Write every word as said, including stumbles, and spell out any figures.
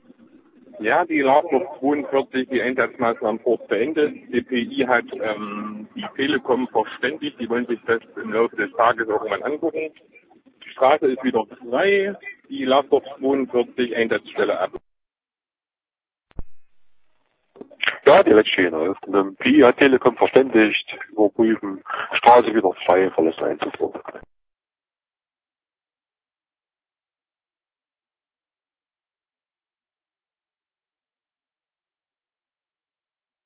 Ja, die Lasthof zweiundvierzig, die Einsatzmaßnahmen vor beendet. Die P I hat ähm, die Telekom verständigt, die wollen sich das im Laufe des Tages irgendwann angucken. Die Straße ist wieder frei, die Lasthof zweiundvierzig Einsatzstelle ab. Ja, die letzte läuft. P I hat Telekom verständigt, überprüfen, Straße wieder frei, verlässt Einsatzort.